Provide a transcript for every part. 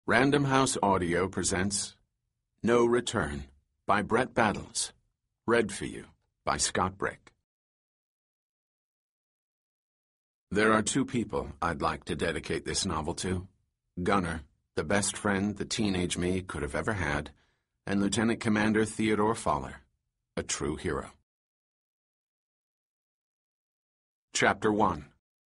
Random House Audio presents No Return by Brett Battles. Read for you by Scott Brick. There are two people I'd like to dedicate this novel to. Gunner, the best friend the teenage me could have ever had, and Lieutenant Commander Theodore Faller, a true hero. Chapter 1.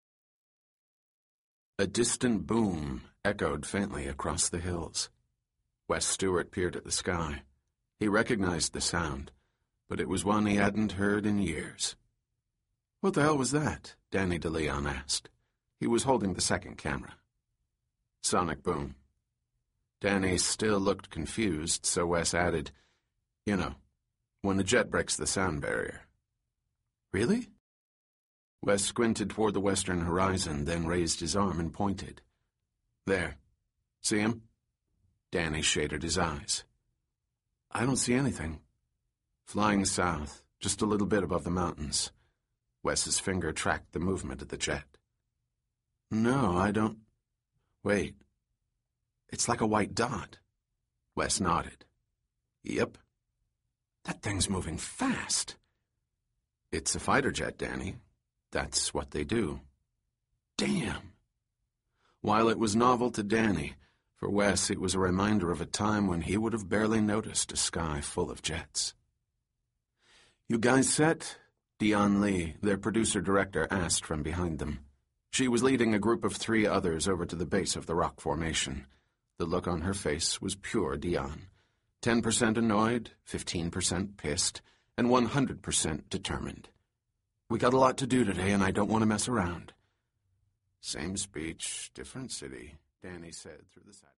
A distant boom echoed faintly across the hills. Wes Stewart peered at the sky. He recognized the sound, but it was one he hadn't heard in years. "What the hell was that?" Danny DeLeon asked. He was holding the second camera. "Sonic boom." Danny still looked confused, so Wes added, "You know, when a jet breaks the sound barrier." "Really?" Wes squinted toward the western horizon, then raised his arm and pointed. "There. See him?" Danny shaded his eyes. "I don't see anything." "Flying south, just a little bit above the mountains." Wes's finger tracked the movement of the jet. "No, I don't... Wait. It's like a white dot." Wes nodded. "Yep. That thing's moving fast." "It's a fighter jet, Danny. That's what they do." "Damn." While it was novel to Danny, for Wes it was a reminder of a time when he would have barely noticed a sky full of jets. "You guys set?" Dion Lee, their producer-director, asked from behind them. She was leading a group of 3 others over to the base of the rock formation. The look on her face was pure Dion. 10% annoyed, 15% pissed, and 100% determined. "We got a lot to do today, and I don't want to mess around." "Same speech, different city," Danny said through the side.